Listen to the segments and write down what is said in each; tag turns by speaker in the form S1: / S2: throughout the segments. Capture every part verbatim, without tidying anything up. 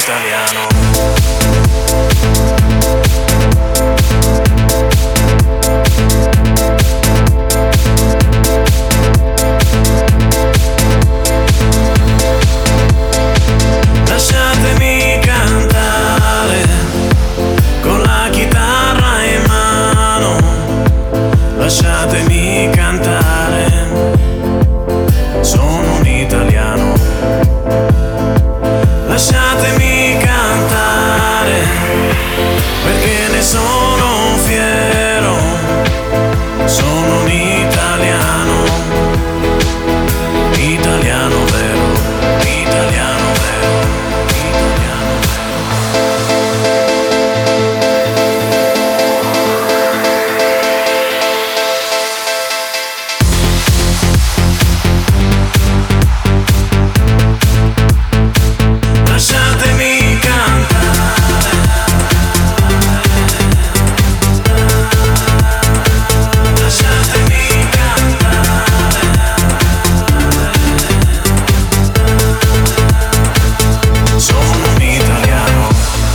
S1: Lasciatemi cantare con la chitarra in mano, lasciatemi cantare, sono un italiano. Lasciatemi cantare perché ne sono fiero, sono un italiano, italiano vero, italiano vero, italiano lasciatemi cantare, lasciatemi cantare, sono un italiano.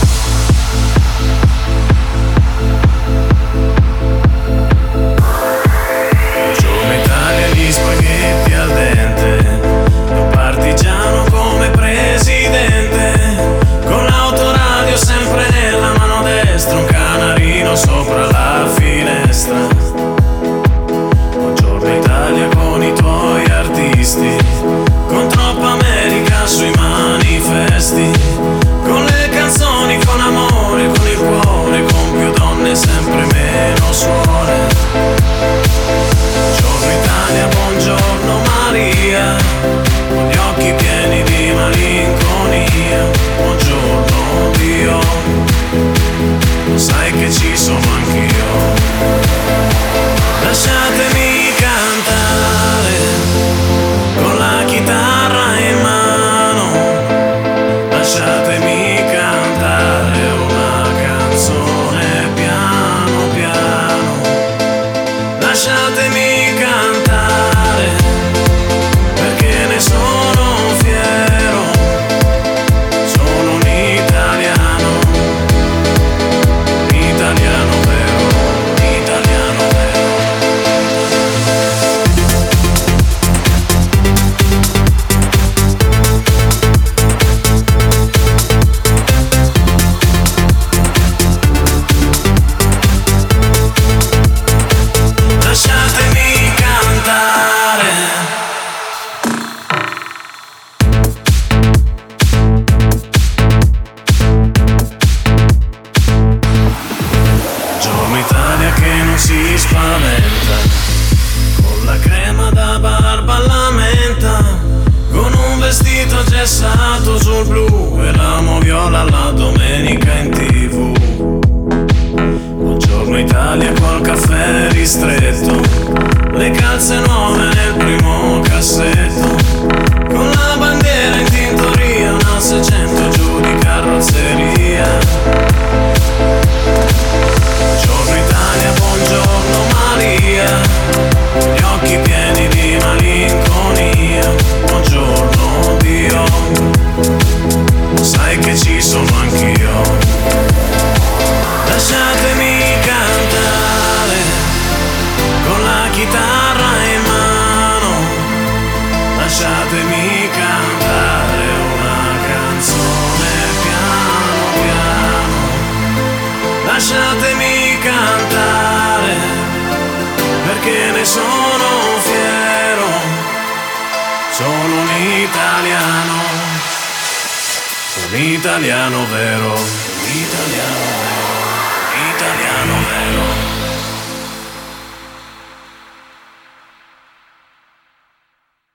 S1: Giorno Italia, gli spaghetti al dente, un partigiano come presidente, con l'autoradio sempre nella mano destra, un canarino sopra la finestra. Buongiorno Italia con i tuoi artisti, con troppa America sui manifesti, con le canzoni, con amore, con il cuore, con più donne, sempre meno suore. Buongiorno Italia, buongiorno Maria, con gli occhi pieni di malinconia. Buongiorno Dio, sai che ci sono anch'io. Lasciatemi cantare con la chitarra in mano, lasciatemi cantare una canzone piano piano. Lasciatemi cantare perché ne sono fiero, sono un italiano, italiano vero, italiano vero. Lasciatemi cantare. Giorno Italia che non si spaventa, con la crema da barba alla menta, con un vestito gessato sul blu e l'amo viola la domenica in tv. Buongiorno Italia col caffè ristretto, le calze nuove nel primo cassetto, con la bandiera in tintoria, una seicento giù di carrozzeria. Buongiorno Italia, buongiorno Maria, con gli occhi pieni di malinconia. Buongiorno Dio, sai che ci sono anch'io. Lasciatemi cantare con la chitarra in mano, lasciatemi cantare una canzone piano piano. Lasciatemi cantare perché ne sono fiero, sono un italiano, un italiano vero, un italiano.